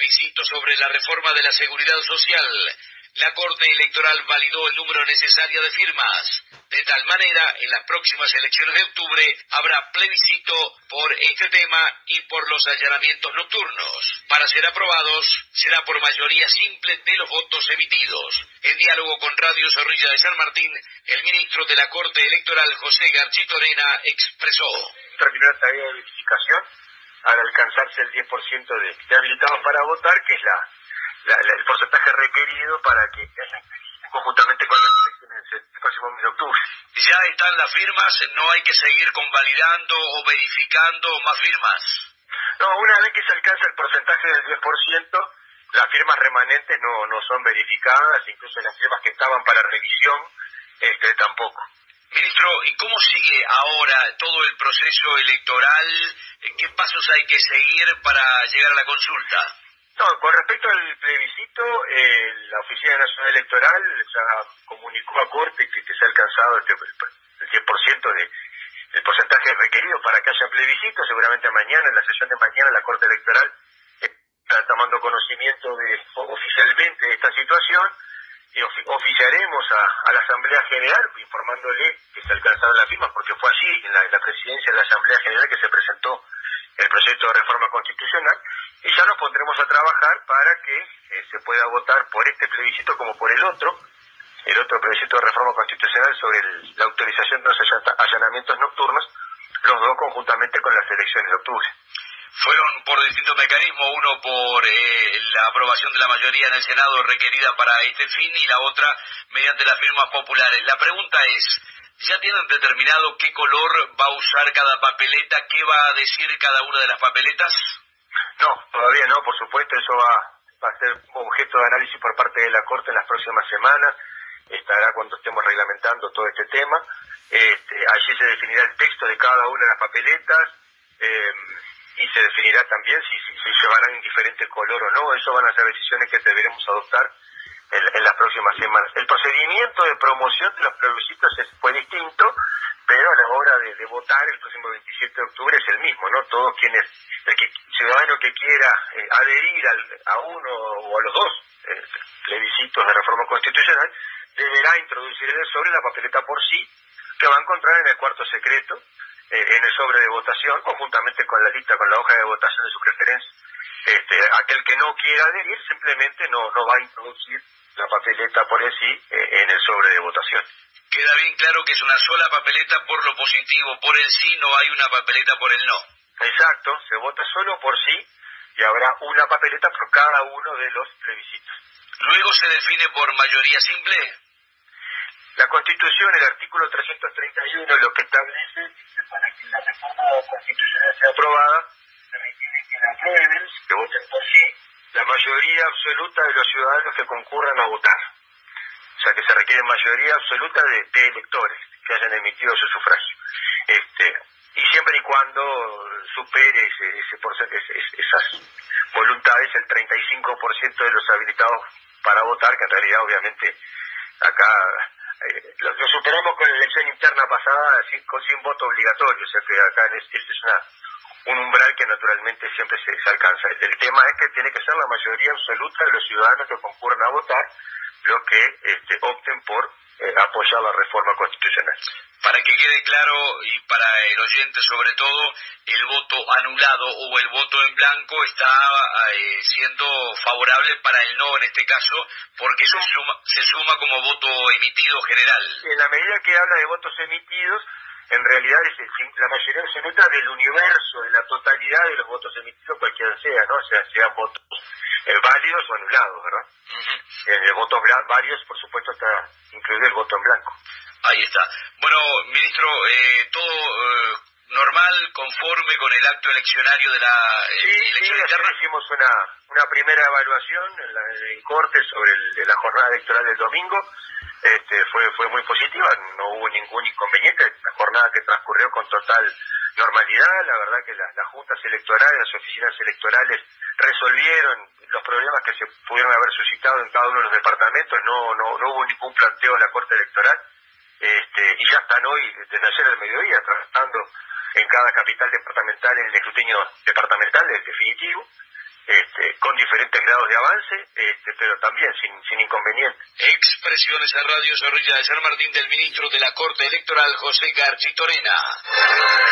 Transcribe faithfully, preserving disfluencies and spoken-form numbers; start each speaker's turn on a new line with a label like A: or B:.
A: plebiscito sobre la reforma de la seguridad social. La Corte Electoral validó el número necesario de firmas. De tal manera, en las próximas elecciones de octubre habrá plebiscito por este tema y por los allanamientos nocturnos. Para ser aprobados, será por mayoría simple de los votos emitidos. En diálogo con Radio Zorrilla de San Martín, el ministro de la Corte Electoral, José Garchitorena, expresó:
B: terminó la tarea de verificación al alcanzarse el diez por ciento de, de habilitados para votar, que es la, la, la, el porcentaje requerido para que haya conjuntamente con las elecciones el próximo mes de octubre.
A: Ya están las firmas, no hay que seguir convalidando o verificando más firmas.
B: No, una vez que se alcanza el porcentaje del diez por ciento, las firmas remanentes no, no son verificadas, incluso las firmas que estaban para revisión, este, tampoco.
A: Ministro, ¿y cómo sigue ahora todo el proceso electoral? ¿Qué pasos hay que seguir para llegar a la consulta?
B: No, con respecto al plebiscito, eh, la Oficina Nacional Electoral ya comunicó a Corte que, que se ha alcanzado este, el diez por ciento de, del porcentaje requerido para que haya plebiscito. Seguramente mañana, en la sesión de mañana, la Corte Electoral está tomando conocimiento de, oficialmente de esta situación, y ofi oficiaremos a, a la Asamblea General informándole que se alcanzaron las firmas, porque fue allí, en la, en la presidencia de la Asamblea General, que se presentó el proyecto de reforma constitucional, y ya nos pondremos a trabajar para que eh, se pueda votar por este plebiscito como por el otro, el otro plebiscito de reforma constitucional sobre el, la autorización de los allanamientos nocturnos, los dos conjuntamente con las elecciones de octubre.
A: Fueron por distintos mecanismos, uno por eh, la aprobación de la mayoría en el Senado requerida para este fin y la otra mediante las firmas populares. La pregunta es, ¿ya tienen determinado qué color va a usar cada papeleta? ¿Qué va a decir cada una de las papeletas?
B: No, todavía no, por supuesto, eso va, va a ser objeto de análisis por parte de la Corte en las próximas semanas, estará cuando estemos reglamentando todo este tema, este, allí se definirá el texto de cada una de las papeletas, eh, y se definirá también si, si se llevarán en diferente color o no. Eso van a ser decisiones que deberemos adoptar en, en las próximas semanas. El procedimiento de promoción de los plebiscitos es, fue distinto, pero a la hora de, de votar el próximo veintisiete de octubre es el mismo, ¿no? Todos quienes, el que, ciudadano que quiera eh, adherir al, a uno o a los dos eh, plebiscitos de reforma constitucional, deberá introducir en el sobre la papeleta por sí, que va a encontrar en el cuarto secreto, en el sobre de votación, conjuntamente con la lista, con la hoja de votación de su preferencia. Este, aquel que no quiera adherir simplemente no, no va a introducir la papeleta por el sí eh, en el sobre de votación.
A: Queda bien claro que es una sola papeleta por lo positivo, por el sí, no hay una papeleta por el no.
B: Exacto, se vota solo por sí y habrá una papeleta por cada uno de los plebiscitos.
A: ¿Luego se define por mayoría simple?
B: La Constitución, el artículo trescientos treinta y uno, lo que establece es que para que la reforma constitucional sea aprobada, se requiere que la aprueben, que voten por sí, la mayoría absoluta de los ciudadanos que concurran a votar. O sea, que se requiere mayoría absoluta de, de electores que hayan emitido su sufragio. Este, y siempre y cuando supere ese, ese porcentaje, ese, esas voluntades, el treinta y cinco por ciento de los habilitados para votar, que en realidad obviamente acá eh, lo, lo superamos con la elección interna pasada sin, con, sin voto obligatorio, o sea que acá este es una, un umbral que naturalmente siempre se, se alcanza. El tema es que tiene que ser la mayoría absoluta de los ciudadanos que concurran a votar los que este, opten por eh, apoyar la reforma constitucional.
A: Para que quede claro, y para el oyente sobre todo, el voto anulado o el voto en blanco está eh, siendo favorable para el no en este caso, porque se suma, se suma como voto emitido general.
B: En la medida que habla de votos emitidos, en realidad es la mayoría absoluta del universo, de la totalidad de los votos emitidos, cualquiera sea, ¿no? O sea, sean votos eh, válidos o anulados, ¿verdad? Uh-huh. En el voto varios, por supuesto, está incluido el voto en blanco.
A: Ahí está. Bueno, ministro, eh, todo eh, normal, conforme con el acto eleccionario de la eh,
B: sí,
A: elección
B: sí,
A: interna.
B: Hicimos una, una primera evaluación en, la, en Corte sobre el, la jornada electoral del domingo. Este, fue fue muy positiva, no hubo ningún inconveniente, la jornada que transcurrió con total normalidad. La verdad que la, las juntas electorales, las oficinas electorales resolvieron los problemas que se pudieron haber suscitado en cada uno de los departamentos, no no no hubo ningún planteo en la Corte Electoral, este, y ya están hoy, desde ayer al mediodía, trabajando en cada capital departamental en el escrutinio departamental, el definitivo, este, con con diferentes grados de avance, este, pero también sin, sin inconveniente.
A: Expresiones a Radio Zorrilla de San Martín del ministro de la Corte Electoral, José Garchitorena.